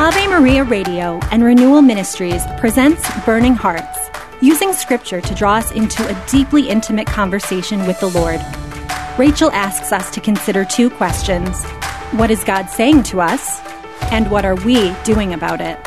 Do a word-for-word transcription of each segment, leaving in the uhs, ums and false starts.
Ave Maria Radio and Renewal Ministries presents Burning Hearts, using scripture to draw us into a deeply intimate conversation with the Lord. Rachel asks us to consider two questions. What is God saying to us? And what are we doing about it?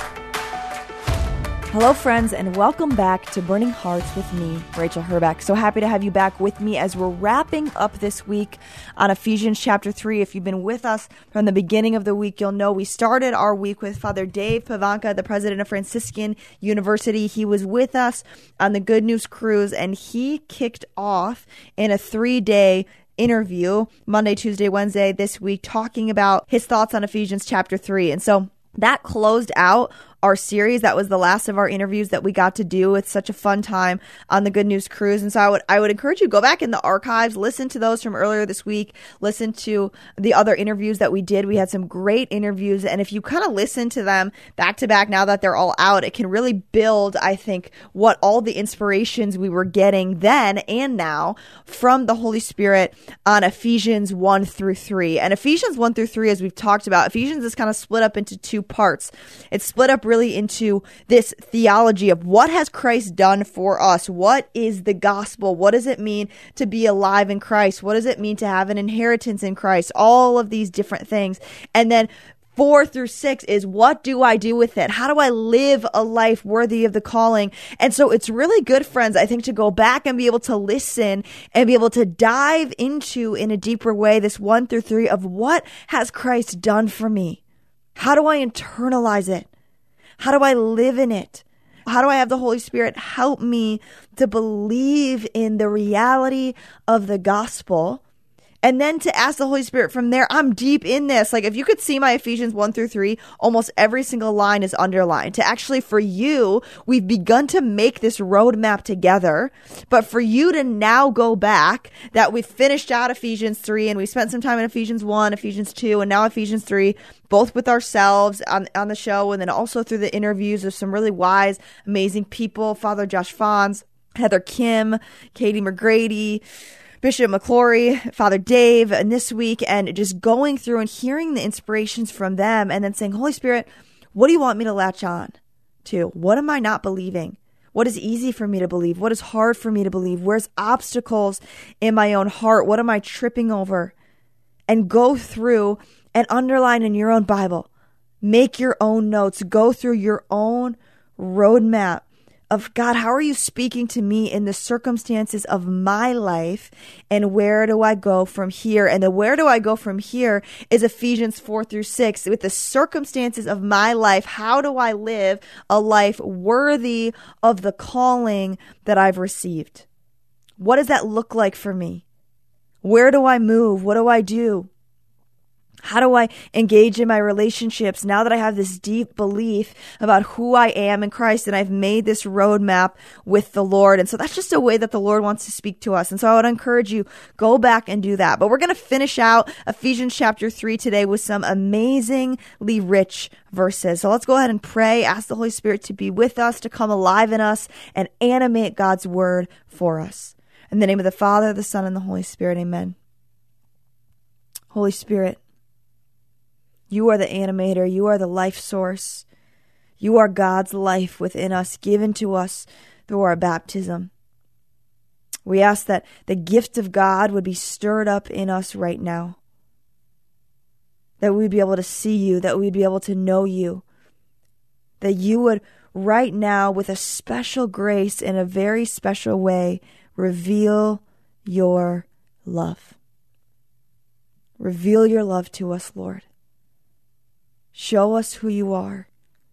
Hello, friends, and welcome back to Burning Hearts with me, Rachel Herbeck. So happy to have you back with me as we're wrapping up this week on Ephesians chapter three. If you've been with us from the beginning of the week, you'll know we started our week with Father Dave Pavanka, the president of Franciscan University. He was with us on the Good News Cruise, and he kicked off in a three-day interview, Monday, Tuesday, Wednesday, this week, talking about his thoughts on Ephesians chapter three. And so that closed out our series. That was the last of our interviews that we got to do. It's such a fun time on the Good News Cruise. And so I would I would encourage you to go back in the archives, listen to those from earlier this week, listen to the other interviews that we did. We had some great interviews. And if you kind of listen to them back to back now that they're all out, it can really build, I think, what all the inspirations we were getting then and now from the Holy Spirit on Ephesians one through three. And Ephesians one through three, as we've talked about, Ephesians is kind of split up into two parts. It's split up really into this theology of what has Christ done for us? What is the gospel? What does it mean to be alive in Christ? What does it mean to have an inheritance in Christ? All of these different things. And then four through six is, what do I do with it? How do I live a life worthy of the calling? And so it's really good, friends, I think, to go back and be able to listen and be able to dive into, in a deeper way, this one through three of what has Christ done for me? How do I internalize it? How do I live in it? How do I have the Holy Spirit help me to believe in the reality of the gospel? And then to ask the Holy Spirit from there, I'm deep in this. Like, if you could see my Ephesians one through three, almost every single line is underlined. To actually, for you, we've begun to make this roadmap together. But for you to now go back, that we've finished out Ephesians three, and we spent some time in Ephesians one, Ephesians two, and now Ephesians three, both with ourselves on, on the show, and then also through the interviews of some really wise, amazing people, Father Josh Fons, Heather Kim, Katie McGrady, Bishop McClory, Father Dave, and this week, and just going through and hearing the inspirations from them, and then saying, Holy Spirit, what do you want me to latch on to? What am I not believing? What is easy for me to believe? What is hard for me to believe? Where's obstacles in my own heart? What am I tripping over? And go through and underline in your own Bible. Make your own notes. Go through your own roadmap of, God, how are you speaking to me in the circumstances of my life, and where do I go from here? And the where do I go from here is Ephesians four through six. With the circumstances of my life, how do I live a life worthy of the calling that I've received? What does that look like for me? Where do I move? What do I do? How do I engage in my relationships now that I have this deep belief about who I am in Christ, and I've made this roadmap with the Lord? And so that's just a way that the Lord wants to speak to us. And so I would encourage you, go back and do that. But we're going to finish out Ephesians chapter three today with some amazingly rich verses. So let's go ahead and pray, ask the Holy Spirit to be with us, to come alive in us, and animate God's word for us. In the name of the Father, the Son, and the Holy Spirit, amen. Holy Spirit, you are the animator. You are the life source. You are God's life within us, given to us through our baptism. We ask that the gift of God would be stirred up in us right now, that we'd be able to see you, that we'd be able to know you, that you would right now, with a special grace in a very special way, reveal your love. Reveal your love to us, Lord. Show us who you are.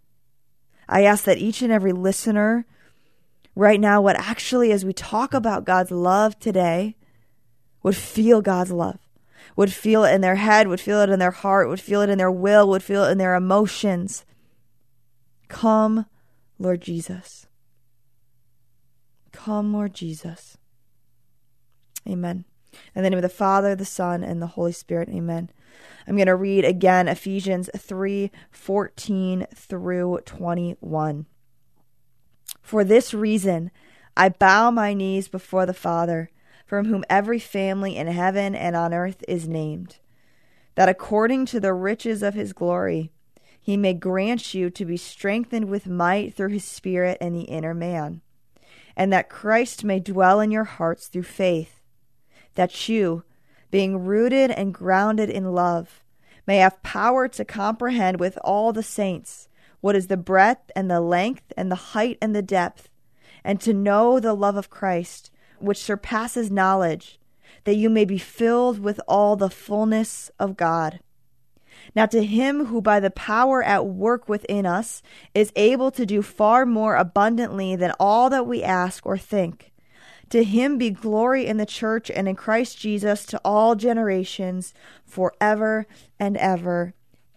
I ask that each and every listener right now would actually, as we talk about God's love today, would feel God's love, would feel it in their head, would feel it in their heart, would feel it in their will, would feel it in their emotions. Come, Lord Jesus. Come, Lord Jesus. Amen. In the name of the Father, the Son, and the Holy Spirit, amen. I'm going to read again Ephesians three fourteen through twenty-one. For this reason, I bow my knees before the Father, from whom every family in heaven and on earth is named, that according to the riches of his glory, he may grant you to be strengthened with might through his Spirit in the inner man, and that Christ may dwell in your hearts through faith, that you, being rooted and grounded in love, may have power to comprehend with all the saints what is the breadth and the length and the height and the depth, and to know the love of Christ, which surpasses knowledge, that you may be filled with all the fullness of God. Now to him who by the power at work within us is able to do far more abundantly than all that we ask or think, to him be glory in the church and in Christ Jesus to all generations, forever and ever.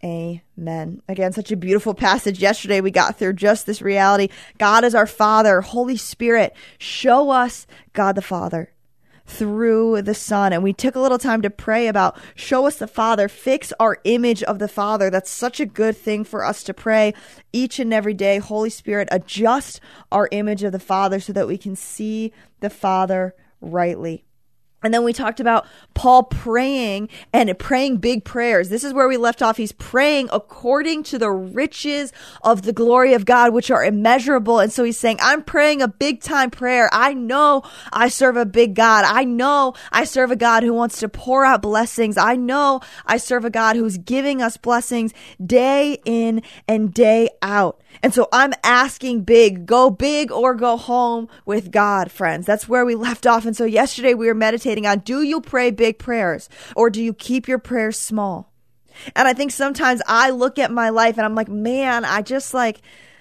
Amen. Again, such a beautiful passage. Yesterday we got through just this reality. God is our Father. Holy Spirit, show us God the Father through the Son. And we took a little time to pray about show us the Father, fix our image of the Father. That's such a good thing for us to pray each and every day. Holy Spirit, adjust our image of the Father so that we can see the Father rightly. And then we talked about Paul praying and praying big prayers. This is where we left off. He's praying according to the riches of the glory of God, which are immeasurable. And so he's saying, I'm praying a big time prayer. I know I serve a big God. I know I serve a God who wants to pour out blessings. I know I serve a God who's giving us blessings day in and day out. And so I'm asking big, go big or go home with God, friends. That's where we left off. And so yesterday we were meditating on, do you pray big prayers or do you keep your prayers small? And I think sometimes I look at my life and I'm like, man, I just like,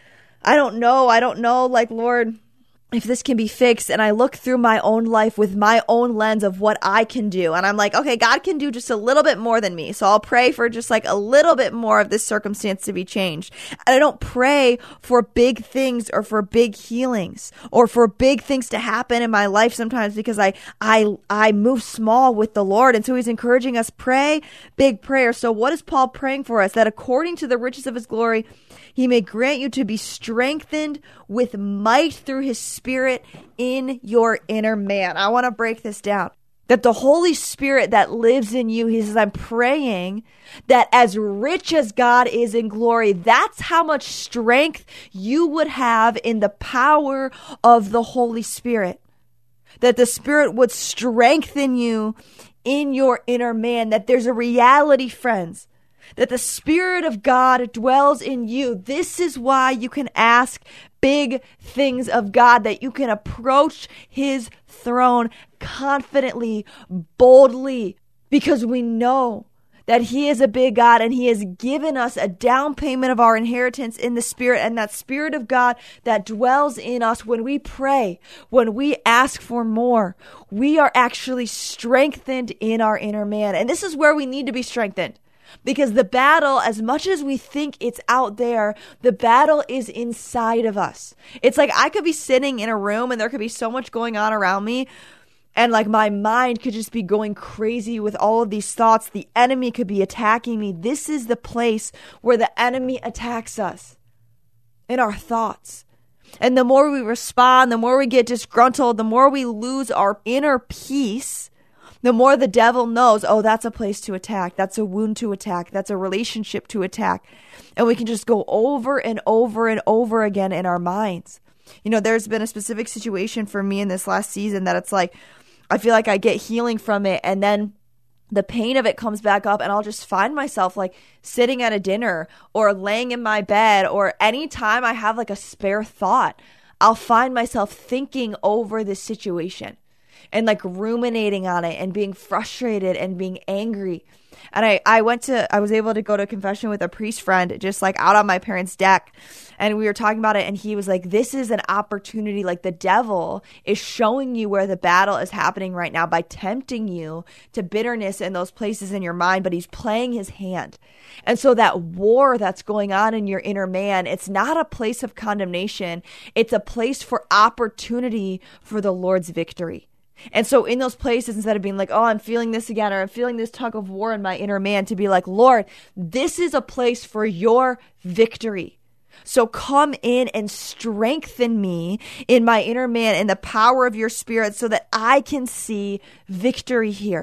I don't know. I don't know, like, Lord, if this can be fixed. And I look through my own life with my own lens of what I can do. And I'm like, okay, God can do just a little bit more than me. So I'll pray for just like a little bit more of this circumstance to be changed. And I don't pray for big things or for big healings or for big things to happen in my life sometimes because I, I, I move small with the Lord. And so he's encouraging us, pray big prayers. So what is Paul praying for us? That according to the riches of his glory, he may grant you to be strengthened with might through his Spirit in your inner man. I want to break this down. That the Holy Spirit that lives in you, he says, I'm praying that as rich as God is in glory, that's how much strength you would have in the power of the Holy Spirit. That the Spirit would strengthen you in your inner man. That there's a reality, friends, that the Spirit of God dwells in you. This is why you can ask big things of God, that you can approach his throne confidently, boldly, because we know that he is a big God and he has given us a down payment of our inheritance in the Spirit, and that Spirit of God that dwells in us when we pray, when we ask for more, we are actually strengthened in our inner man. And this is where we need to be strengthened. Because the battle, as much as we think it's out there, the battle is inside of us. It's like I could be sitting in a room and there could be so much going on around me. And like my mind could just be going crazy with all of these thoughts. The enemy could be attacking me. This is the place where the enemy attacks us, in our thoughts. And the more we respond, the more we get disgruntled, the more we lose our inner peace, the more the devil knows, oh, that's a place to attack. That's a wound to attack. That's a relationship to attack. And we can just go over and over and over again in our minds. You know, there's been a specific situation for me in this last season that it's like, I feel like I get healing from it. And then the pain of it comes back up and I'll just find myself like sitting at a dinner or laying in my bed, or anytime I have like a spare thought, I'll find myself thinking over this situation and like ruminating on it and being frustrated and being angry. And I, I went to, I was able to go to confession with a priest friend, just like out on my parents' deck. And we were talking about it. And he was like, this is an opportunity. Like the devil is showing you where the battle is happening right now by tempting you to bitterness in those places in your mind. But he's playing his hand. And so that war that's going on in your inner man, it's not a place of condemnation. It's a place for opportunity for the Lord's victory. And so in those places, instead of being like, oh, I'm feeling this again, or I'm feeling this tug of war in my inner man, to be like, Lord, this is a place for your victory. So come in and strengthen me in my inner man in the power of your Spirit so that I can see victory here.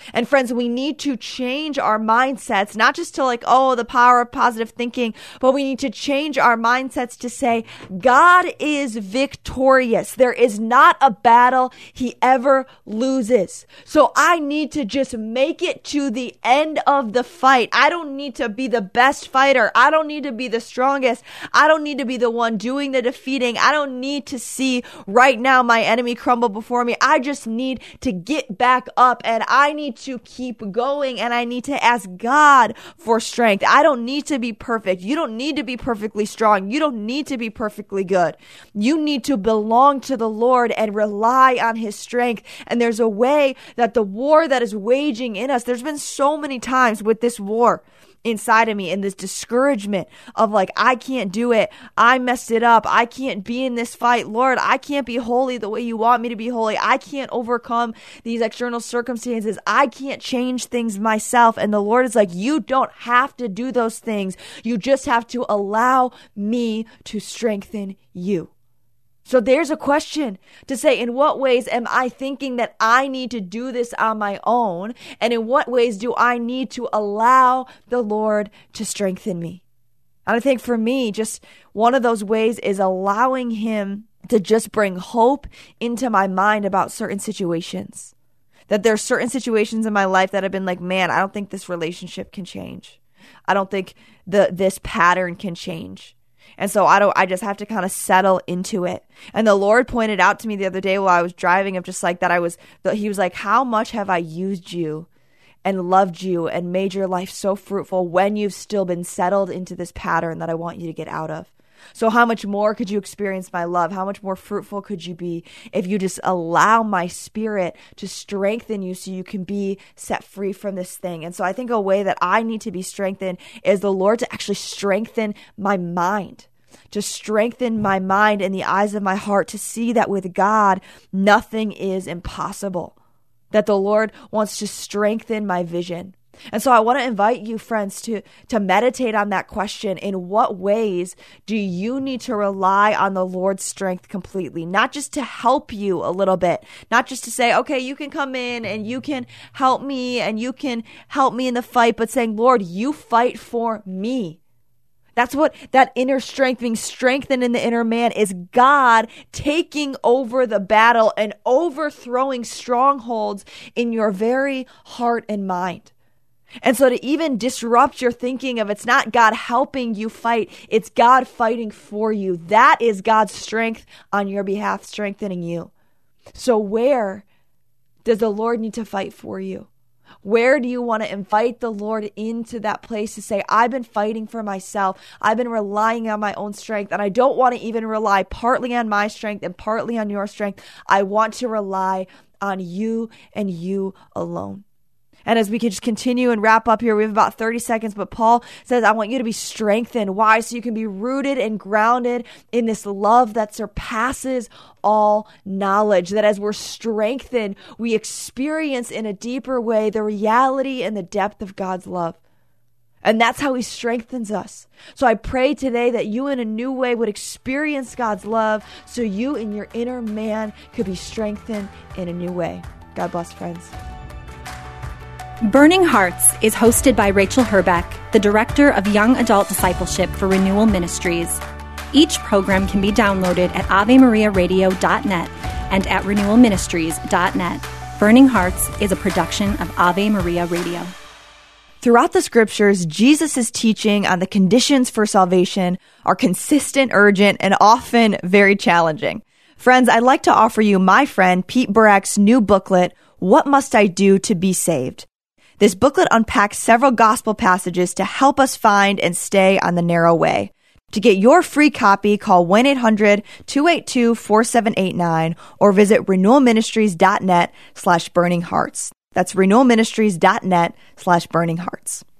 And friends, we need to change our mindsets, not just to like, oh, the power of positive thinking, but we need to change our mindsets to say, God is victorious. There is not a battle he ever loses. So I need to just make it to the end of the fight. I don't need to be the best fighter. I don't need to be the strongest. I don't need to be the one doing the defeating. I don't need to see right now my enemy crumble before me. I just need to get back up, and I need to keep going, and I need to ask God for strength. I don't need to be perfect. You don't need to be perfectly strong. You don't need to be perfectly good. You need to belong to the Lord and rely on his strength. And there's a way that the war that is waging in us, there's been so many times with this war inside of me and this discouragement of like, I can't do it. I messed it up. I can't be in this fight. Lord, I can't be holy the way you want me to be holy. I can't overcome these external circumstances. I can't change things myself. And the Lord is like, you don't have to do those things. You just have to allow me to strengthen you. So there's a question to say, in what ways am I thinking that I need to do this on my own? And in what ways do I need to allow the Lord to strengthen me? And I think for me, just one of those ways is allowing him to just bring hope into my mind about certain situations. That there's certain situations in my life that have been like, man, I don't think this relationship can change. I don't think the this pattern can change. And so I don't, I just have to kind of settle into it. And the Lord pointed out to me the other day while I was driving of just like that I was, that he was like, how much have I used you and loved you and made your life so fruitful when you've still been settled into this pattern that I want you to get out of? So how much more could you experience my love? How much more fruitful could you be if you just allow my spirit to strengthen you so you can be set free from this thing? And so I think a way that I need to be strengthened is the Lord to actually strengthen my mind, to strengthen my mind and the eyes of my heart to see that with God, nothing is impossible, that the Lord wants to strengthen my vision. And so I want to invite you, friends, to, to meditate on that question. In what ways do you need to rely on the Lord's strength completely? Not just to help you a little bit, not just to say, okay, you can come in and you can help me and you can help me in the fight, but saying, Lord, you fight for me. That's what that inner strength, being strengthened in the inner man, is God taking over the battle and overthrowing strongholds in your very heart and mind. And so to even disrupt your thinking of it's not God helping you fight, it's God fighting for you. That is God's strength on your behalf, strengthening you. So where does the Lord need to fight for you? Where do you want to invite the Lord into that place to say, I've been fighting for myself. I've been relying on my own strength, and I don't want to even rely partly on my strength and partly on your strength. I want to rely on you and you alone. And as we can just continue and wrap up here, we have about thirty seconds, but Paul says, I want you to be strengthened. Why? So you can be rooted and grounded in this love that surpasses all knowledge, that as we're strengthened, we experience in a deeper way the reality and the depth of God's love. And that's how he strengthens us. So I pray today that you in a new way would experience God's love so you in your inner man could be strengthened in a new way. God bless, friends. Burning Hearts is hosted by Rachel Herbeck, the Director of Young Adult Discipleship for Renewal Ministries. Each program can be downloaded at ave maria radio dot net and at renewal ministries dot net. Burning Hearts is a production of Ave Maria Radio. Throughout the scriptures, Jesus' teaching on the conditions for salvation are consistent, urgent, and often very challenging. Friends, I'd like to offer you my friend Pete Burak's new booklet, What Must I Do to Be Saved? This booklet unpacks several gospel passages to help us find and stay on the narrow way. To get your free copy, call one eight hundred two eight two four seven eight nine or visit renewal ministries dot net slash burning hearts. That's renewal ministries dot net slash burning hearts.